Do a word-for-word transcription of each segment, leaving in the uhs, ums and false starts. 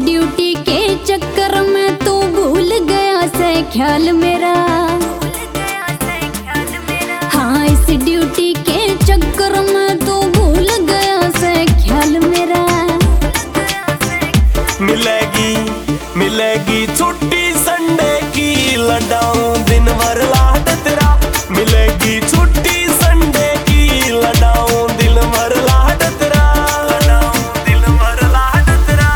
Duty के चक्कर में तू भूल गया से ख्याल मेरा। हाँ इस ड्यूटी के चक्कर में तू भूल गया से ख्याल मेरा। मिलेगी मिलेगी छुट्टी संडे की, लड़ाऊं दिन भर लाड तेरा। मिलेगी छुट्टी संडे की, लड़ाऊं दिल भर लाड तेरा। लड़ाऊं दिल भर लाड तेरा।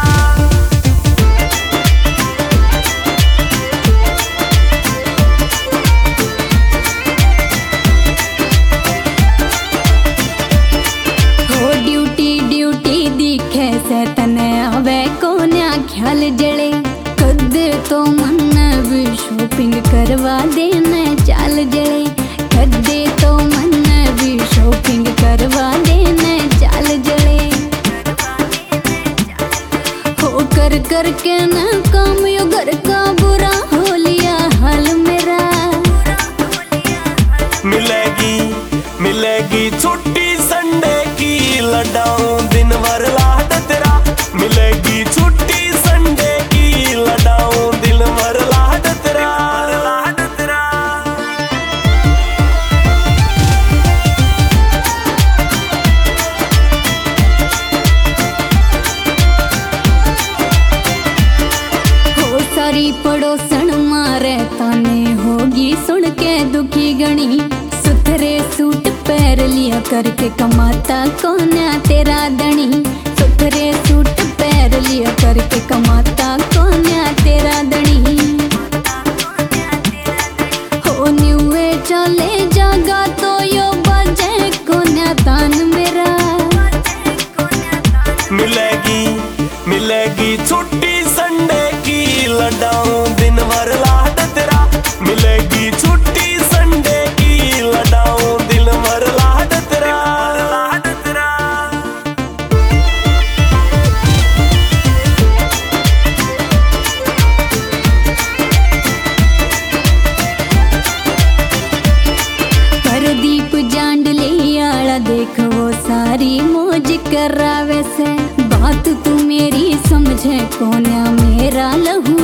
हो ड्यूटी ड्यूटी दिखे से तने आवे कोन्या ख्याल जले। कदे तो मन भी शॉपिंग करवा देने चाल जले। कदे तो मन भी शॉपिंग करवा देने चाल जले। हो कर कर के न काम यो घर का बुरा हो लिया हाल मेरा। मिलेगी मिलेगी छुट्टी संडे की, लड़ाऊं दिन भर लाड तेरा। मिलेगी छुट्टी संडे की, लड़ाऊं दिल भर लाड तेरा। लाड तेरा। हो सारी पड़ोसन मारे ताने होगी सुन के दुखी गणी। सुथरे सूट पहन लिया करके कमाता कोन्या तेरा धनी। सुथरे सूट पहन लिया करके कमाता कोन्या तेरा धनी। हो न्यूए चले जागा तो यो बजे कोन्या तान मेरा। मिलेगी मिलेगी छुट्टी संडे की, लड़ाऊं दिन भर लाड तेरा। मिलेगी छुट्टी संडे की, लड़ाऊं दिल भर लाड तेरा। लाड तेरा। परदीप जांडले आला देख वो सारी मौज करावे से। बात तू मेरी समझे कोन्या मेरा लहू